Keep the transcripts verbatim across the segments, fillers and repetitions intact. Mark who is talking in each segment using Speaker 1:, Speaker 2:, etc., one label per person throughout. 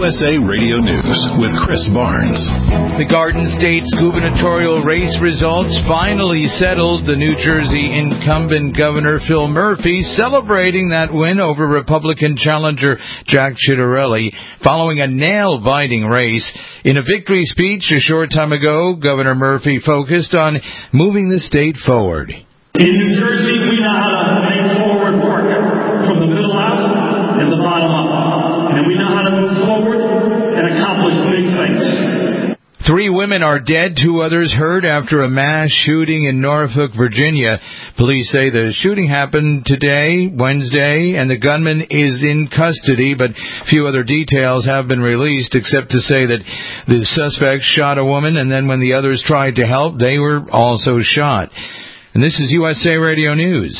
Speaker 1: U S A Radio News with Chris Barnes.
Speaker 2: The Garden State's gubernatorial race results finally settled. The New Jersey incumbent Governor Phil Murphy celebrating that win over Republican challenger Jack Ciattarelli following a nail-biting race. In a victory speech a short time ago, Governor Murphy focused on moving the state forward.
Speaker 3: In New Jersey, we know how to make forward work from the middle out and the bottom up. And we know how to move forward and accomplish big things.
Speaker 2: Three women are dead, two others hurt after a mass shooting in Norfolk, Virginia. Police say the shooting happened today, Wednesday, and the gunman is in custody, but few other details have been released except to say that the suspect shot a woman, and then when the others tried to help, they were also shot. And this is U S A Radio News.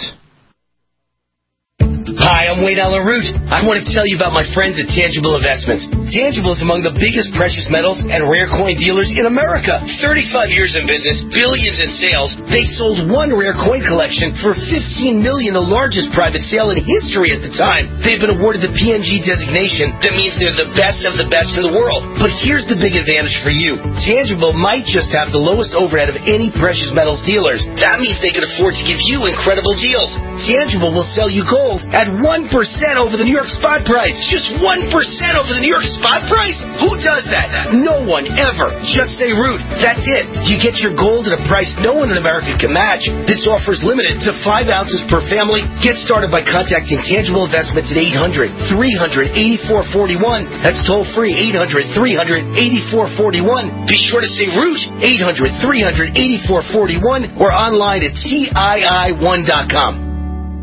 Speaker 4: Hi, I'm Wade Allen Root. I want to tell you about my friends at Tangible Investments. Tangible is among the biggest precious metals and rare coin dealers in America. thirty-five years in business, billions in sales. They sold one rare coin collection for fifteen million dollars, the largest private sale in history at the time. They've been awarded the P N G designation. That means they're the best of the best in the world. But here's the big advantage for you. Tangible might just have the lowest overhead of any precious metals dealers. That means they can afford to give you incredible deals. Tangible will sell you gold at one percent over the New York spot price. Just one percent over the New York spot price? Who does that? No one, ever. Just say Root. That's it. You get your gold at a price no one in America can match. This offer is limited to five ounces per family. Get started by contacting Tangible Investments at eight hundred, three hundred, eighty-four forty-one. That's toll free, eight hundred, three hundred, eighty-four forty-one. Be sure to say Root, eight hundred, three hundred, eighty-four forty-one, or online at T I I one dot com.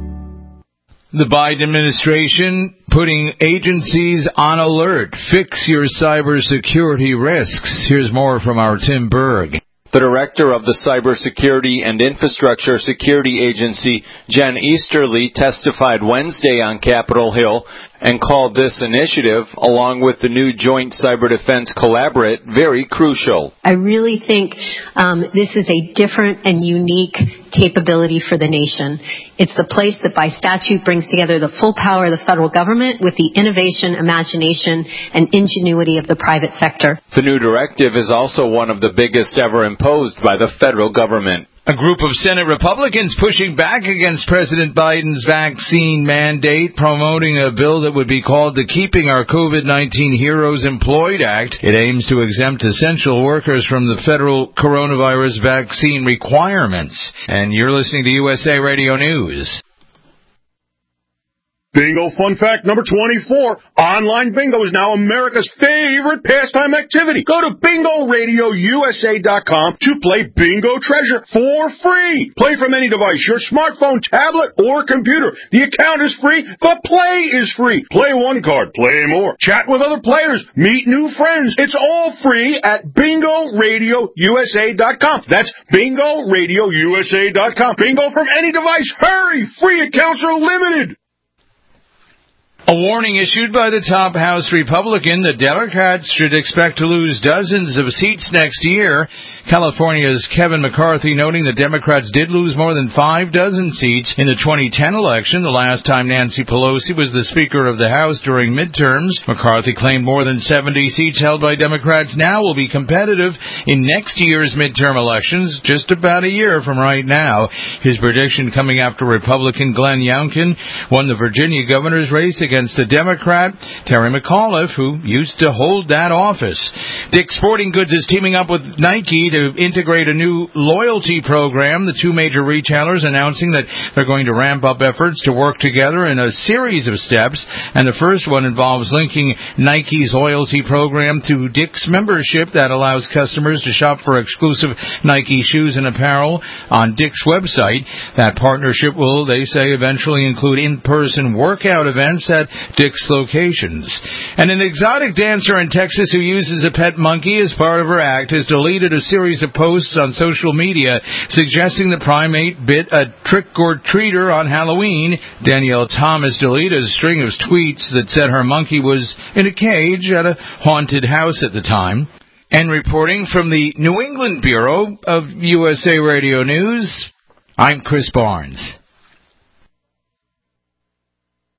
Speaker 2: The Biden administration putting agencies on alert. Fix your cybersecurity risks. Here's more from our Tim Berg.
Speaker 5: The director of the Cybersecurity and Infrastructure Security Agency, Jen Easterly, testified Wednesday on Capitol Hill and called this initiative, along with the new Joint Cyber Defense Collaborate, very crucial.
Speaker 6: I really think um, this is a different and unique capability for the nation. It's the place that by statute brings together the full power of the federal government with the innovation, imagination, and ingenuity of the private sector.
Speaker 5: The new directive is also one of the biggest ever imposed by the federal government.
Speaker 2: A group of Senate Republicans pushing back against President Biden's vaccine mandate, promoting a bill that would be called the Keeping Our COVID nineteen Heroes Employed Act. It aims to exempt essential workers from the federal coronavirus vaccine requirements. And you're listening to U S A Radio News.
Speaker 7: Bingo fun fact number twenty-four. Online bingo is now America's favorite pastime activity. Go to bingo radio U S A dot com to play Bingo Treasure for free. Play from any device, your smartphone, tablet, or computer. The account is free. The play is free. Play one card, play more. Chat with other players. Meet new friends. It's all free at bingo radio U S A dot com. That's bingo radio U S A dot com. Bingo from any device. Hurry! Free accounts are limited.
Speaker 2: A warning issued by the top House Republican that Democrats should expect to lose dozens of seats next year. California's Kevin McCarthy noting that Democrats did lose more than five dozen seats in the twenty ten election, the last time Nancy Pelosi was the Speaker of the House during midterms. McCarthy claimed more than seventy seats held by Democrats now will be competitive in next year's midterm elections, just about a year from right now. His prediction coming after Republican Glenn Youngkin won the Virginia governor's race against a Democrat, Terry McAuliffe, who used to hold that office. Dick's Sporting Goods is teaming up with Nike to integrate a new loyalty program. The two major retailers announcing that they're going to ramp up efforts to work together in a series of steps, and the first one involves linking Nike's loyalty program to Dick's membership that allows customers to shop for exclusive Nike shoes and apparel on Dick's website. That partnership will, they say, eventually include in-person workout events at Dick's locations. And an exotic dancer in Texas who uses a pet monkey as part of her act has deleted a series of posts on social media suggesting the primate bit a trick-or-treater on Halloween. Danielle Thomas deleted a string of tweets that said her monkey was in a cage at a haunted house at the time. And reporting from the New England Bureau of U S A Radio News, I'm Chris Barnes.